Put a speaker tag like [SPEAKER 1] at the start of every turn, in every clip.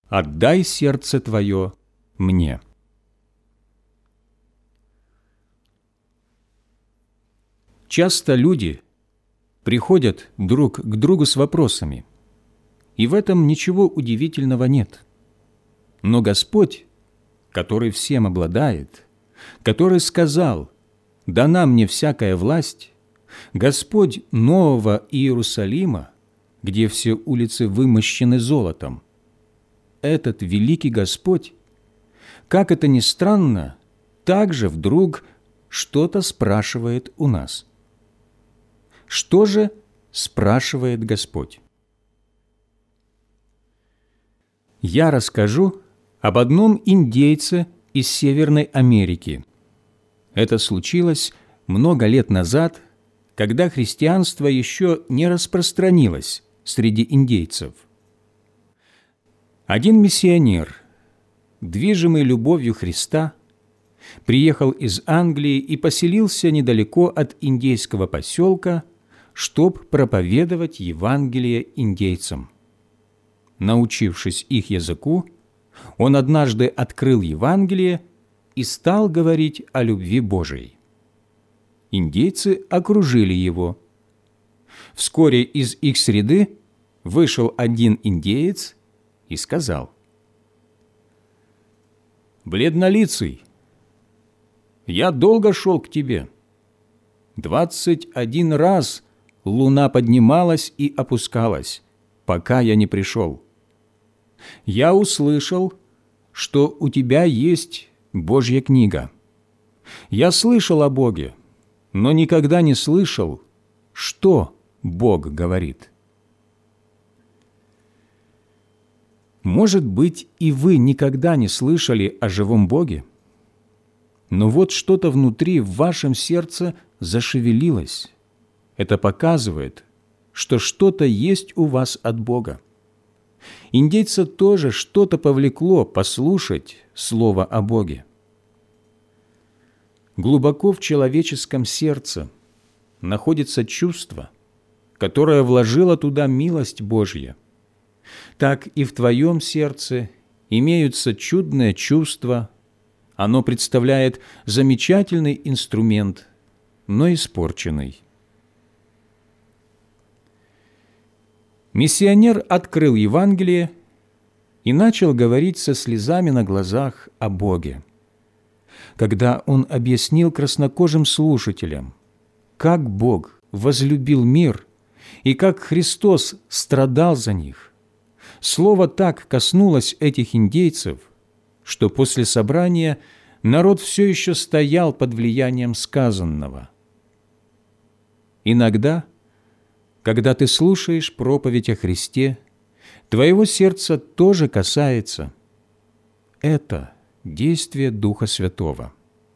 [SPEAKER 1] отдай сердце твое мне». Часто люди приходят друг к другу с вопросами, и в этом ничего удивительного нет. Но Господь, который всем обладает, который сказал: «Дана мне всякая власть», Господь Нового Иерусалима, где все улицы вымощены золотом, этот великий Господь, как это ни странно, также вдруг что-то спрашивает у нас. Что же спрашивает Господь? Я расскажу об одном индейце из Северной Америки. Это случилось много лет назад, когда христианство еще не распространилось среди индейцев. Один миссионер, движимый любовью Христа, приехал из Англии и поселился недалеко от индейского поселка, чтобы проповедовать Евангелие индейцам. Научившись их языку, он однажды открыл Евангелие и стал говорить о любви Божией. Индейцы окружили его. Вскоре из их среды вышел один индеец и сказал: «Бледнолицый, я долго шел к тебе. 21 раз луна поднималась и опускалась, пока я не пришел. Я услышал, что у тебя есть Божья книга. Я слышал о Боге, но никогда не слышал, что Бог говорит». Может быть, и вы никогда не слышали о живом Боге? Но вот что-то внутри в вашем сердце зашевелилось. Это показывает, что что-то есть у вас от Бога. Индейца тоже что-то повлекло послушать слово о Боге. Глубоко в человеческом сердце находится чувство, которое вложило туда милость Божья. Так и в твоем сердце имеются чудные чувства. Оно представляет замечательный инструмент, но испорченный. Миссионер открыл Евангелие и начал говорить со слезами на глазах о Боге. Когда он объяснил краснокожим слушателям, как Бог возлюбил мир и как Христос страдал за них, слово так коснулось этих индейцев, что после собрания народ все еще стоял под влиянием сказанного. Иногда, когда ты слушаешь проповедь о Христе, твоего сердца тоже касается. Это действие Духа Святого.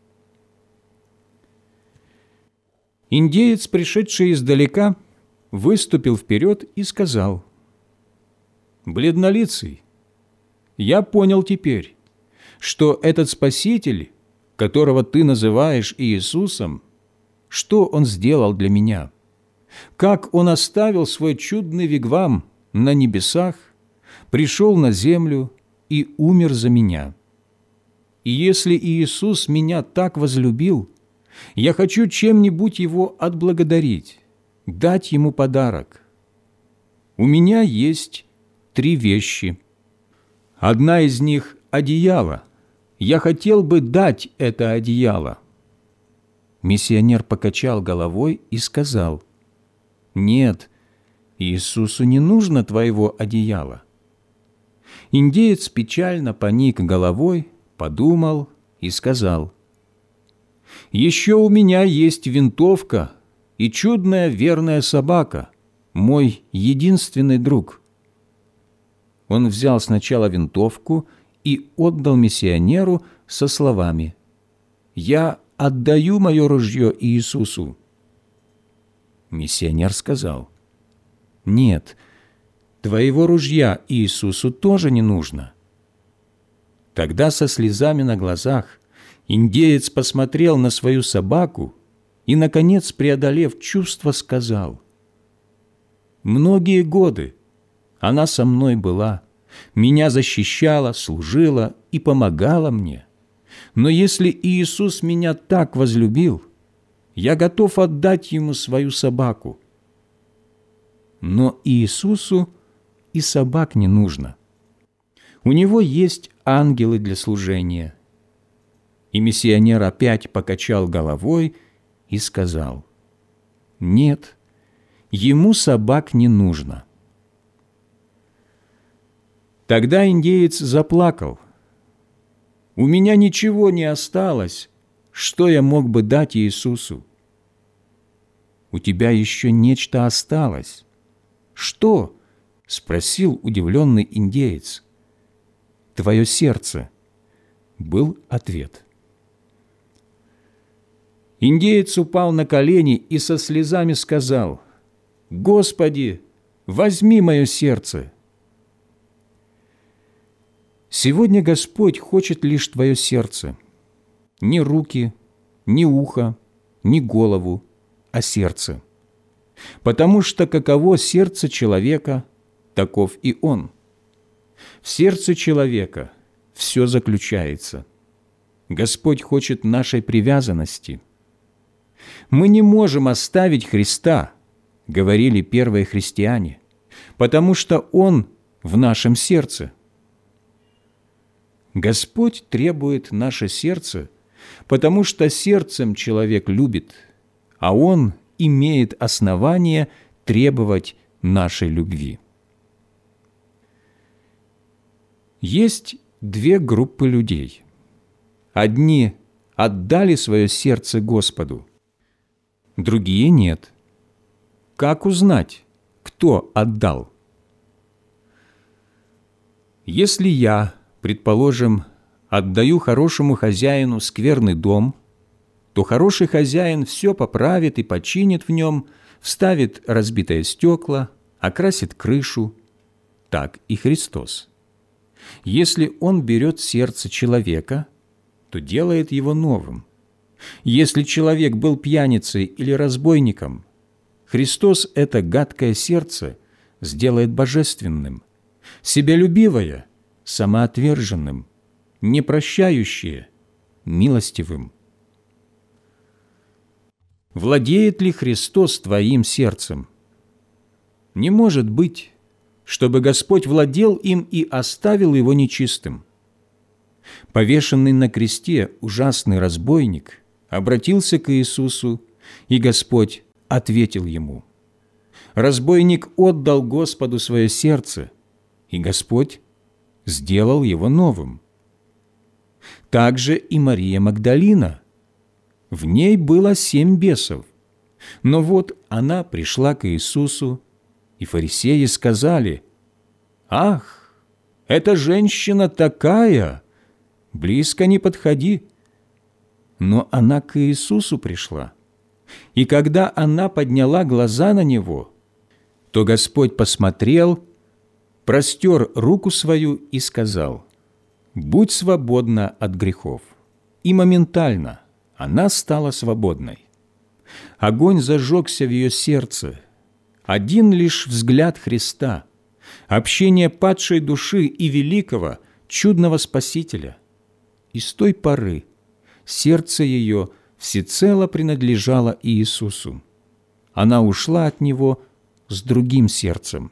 [SPEAKER 1] Индеец, пришедший издалека, выступил вперед и сказал: «Бледнолицый, я понял теперь, что этот Спаситель, которого ты называешь Иисусом, что Он сделал для меня, как Он оставил свой чудный вигвам на небесах, пришел на землю и умер за меня. И если Иисус меня так возлюбил, я хочу чем-нибудь Его отблагодарить, дать Ему подарок. У меня есть 3 вещи. Одна из них – одеяло. Я хотел бы дать это одеяло». Миссионер покачал головой и сказал: «Нет, Иисусу не нужно твоего одеяла». Индеец печально поник головой, подумал и сказал: «Еще у меня есть винтовка и чудная верная собака, мой единственный друг». Он взял сначала винтовку и отдал миссионеру со словами: «Я отдаю мое ружье Иисусу». Миссионер сказал: «Нет, твоего ружья Иисусу тоже не нужно». Тогда со слезами на глазах индеец посмотрел на свою собаку и, наконец, преодолев чувство, сказал: «Многие годы она со мной была, меня защищала, служила и помогала мне. Но если Иисус меня так возлюбил, я готов отдать Ему свою собаку. Но Иисусу и собак не нужно. У Него есть ангелы для служения». И миссионер опять покачал головой и сказал: «Нет, ему собак не нужно». Тогда индеец заплакал: «У меня ничего не осталось, что я мог бы дать Иисусу». «У тебя еще нечто осталось». «Что?» – спросил удивленный индеец. «Твое сердце», – был ответ. Индеец упал на колени и со слезами сказал: «Господи, возьми мое сердце». Сегодня Господь хочет лишь твое сердце. Ни руки, ни ухо, ни голову, а сердце. Потому что каково сердце человека, таков и он. В сердце человека все заключается. Господь хочет нашей привязанности. «Мы не можем оставить Христа», — говорили первые христиане, «потому что Он в нашем сердце». Господь требует наше сердце, потому что сердцем человек любит, а Он имеет основание требовать нашей любви. Есть две группы людей. Одни отдали свое сердце Господу, другие нет. Как узнать, кто отдал? Если я, предположим, отдаю хорошему хозяину скверный дом, то хороший хозяин все поправит и починит в нем, вставит разбитые стекла, окрасит крышу. Так и Христос. Если Он берет сердце человека, то делает его новым. Если человек был пьяницей или разбойником, Христос это гадкое сердце сделает божественным, себялюбивое – самоотверженным, непрощающее – милостивым. Владеет ли Христос твоим сердцем? Не может быть, чтобы Господь владел им и оставил его нечистым. Повешенный на кресте ужасный разбойник обратился к Иисусу, и Господь ответил ему. Разбойник отдал Господу свое сердце, и Господь сделал его новым. Также и Мария Магдалина. В ней было 7 бесов. Но вот она пришла к Иисусу, и фарисеи сказали: «Ах, эта женщина такая! Близко не подходи». Но она к Иисусу пришла, и когда она подняла глаза на Него, то Господь посмотрел, простер руку свою и сказал: «Будь свободна от грехов». И моментально она стала свободной. Огонь зажегся в ее сердце. Один лишь взгляд Христа, общение падшей души и великого, чудного Спасителя. И с той поры сердце ее всецело принадлежало Иисусу. Она ушла от Него с другим сердцем.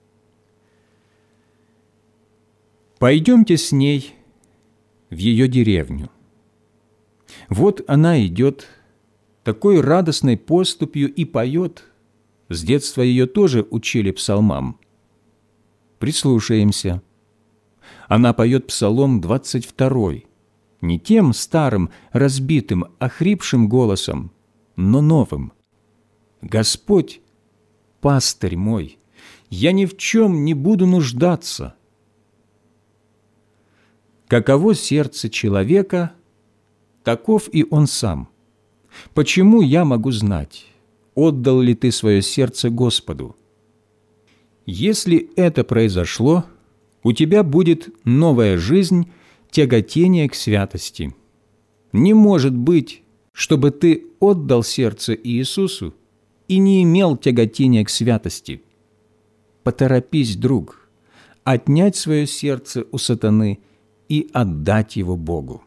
[SPEAKER 1] Пойдемте с ней в ее деревню. Вот она идет такой радостной поступью и поет. С детства ее тоже учили псалмам. Прислушаемся. Она поет псалом 22, не тем старым, разбитым, охрипшим голосом, но новым. «Господь, пастырь мой, я ни в чем не буду нуждаться». Каково сердце человека, таков и он сам. Почему я могу знать, отдал ли ты свое сердце Господу? Если это произошло, у тебя будет новая жизнь, тяготение к святости. Не может быть, чтобы ты отдал сердце Иисусу и не имел тяготения к святости. Поторопись, друг, отнять свое сердце у сатаны и отдать его Богу.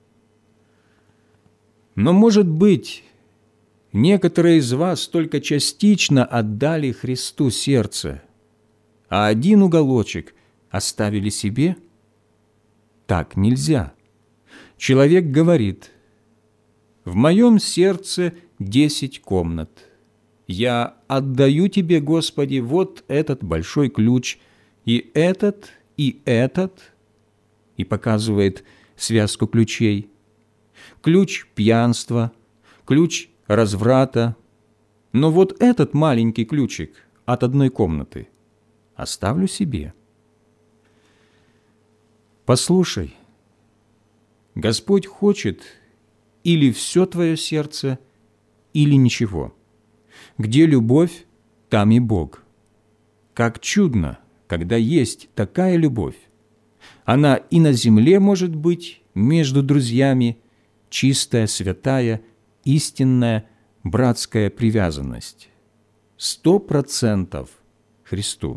[SPEAKER 1] Но, может быть, некоторые из вас только частично отдали Христу сердце, а один уголочек оставили себе? Так нельзя. Человек говорит: «В моем сердце 10 комнат. Я отдаю Тебе, Господи, вот этот большой ключ, и этот, и показывает связку ключей. Ключ пьянства, ключ разврата. Но вот этот маленький ключик от одной комнаты оставлю себе». Послушай, Господь хочет или все твое сердце, или ничего. Где любовь, там и Бог. Как чудно, когда есть такая любовь. Она и на земле может быть между друзьями, чистая, святая, истинная, братская привязанность. 100% Христу.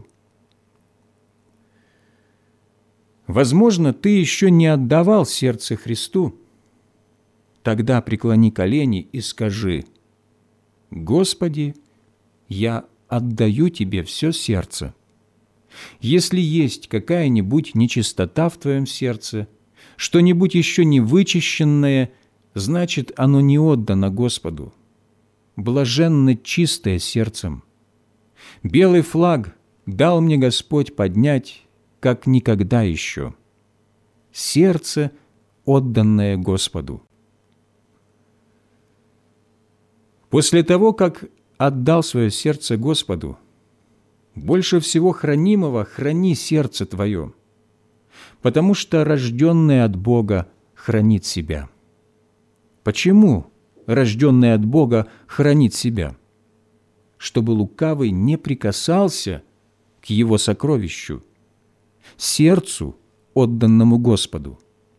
[SPEAKER 1] Возможно, ты еще не отдавал сердце Христу. Тогда преклони колени и скажи: «Господи, я отдаю Тебе все сердце». Если есть какая-нибудь нечистота в твоем сердце, что-нибудь еще не вычищенное, значит, оно не отдано Господу. Блаженно чистое сердцем. Белый флаг дал мне Господь поднять, как никогда еще. Сердце, отданное Господу. После того, как отдал свое сердце Господу, больше всего хранимого храни сердце твое, потому что рожденный от Бога хранит себя. Почему рожденный от Бога хранит себя? Чтобы лукавый не прикасался к его сокровищу, сердцу, отданному Господу.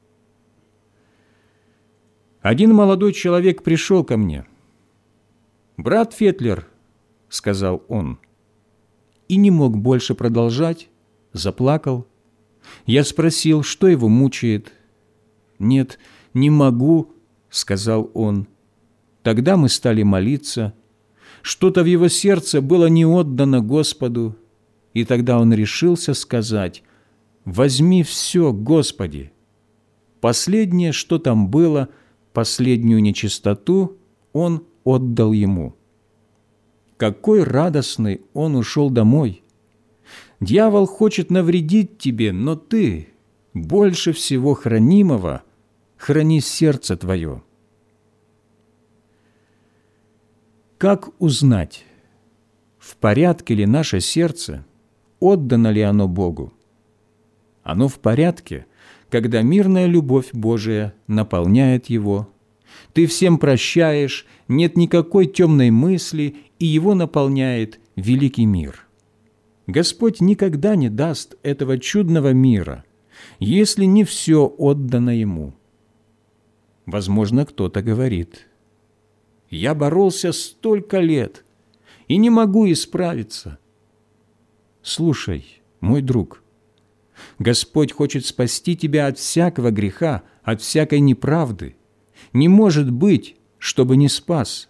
[SPEAKER 1] Один молодой человек пришел ко мне. «Брат Фетлер», — сказал он, и не мог больше продолжать, заплакал. Я спросил, что его мучает. «Нет, не могу», — сказал он. Тогда мы стали молиться. Что-то в его сердце было не отдано Господу, и тогда он решился сказать: «Возьми все, Господи». Последнее, что там было, последнюю нечистоту, он отдал Ему. Какой радостный он ушел домой! Дьявол хочет навредить тебе, но ты больше всего хранимого храни сердце твое. Как узнать, в порядке ли наше сердце, отдано ли оно Богу? Оно в порядке, когда мирная любовь Божия наполняет его, ты всем прощаешь, нет никакой темной мысли, и его наполняет великий мир. Господь никогда не даст этого чудного мира, если не все отдано Ему. Возможно, кто-то говорит: «Я боролся столько лет и не могу исправиться». Слушай, мой друг, Господь хочет спасти тебя от всякого греха, от всякой неправды. Не может быть, чтобы не спас.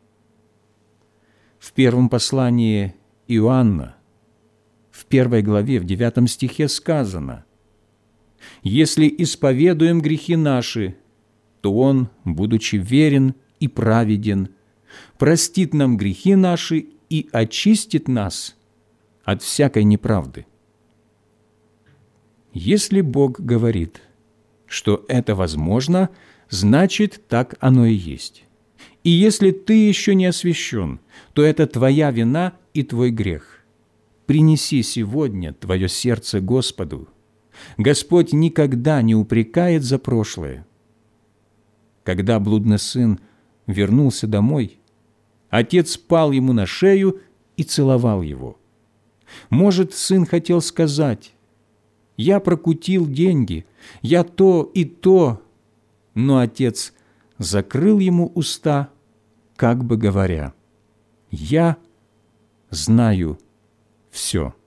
[SPEAKER 1] В первом послании Иоанна, в 1 главе, в 9 стихе сказано: «Если исповедуем грехи наши, то Он, будучи верен и праведен, простит нам грехи наши и очистит нас от всякой неправды». Если Бог говорит, что это возможно, значит, так оно и есть. И если ты еще не освящен, то это твоя вина и твой грех. Принеси сегодня твое сердце Господу. Господь никогда не упрекает за прошлое. Когда блудный сын вернулся домой, отец пал ему на шею и целовал его. Может, сын хотел сказать: «Я прокутил деньги, я то и то», но отец закрыл ему уста, как бы говоря: «Я знаю все».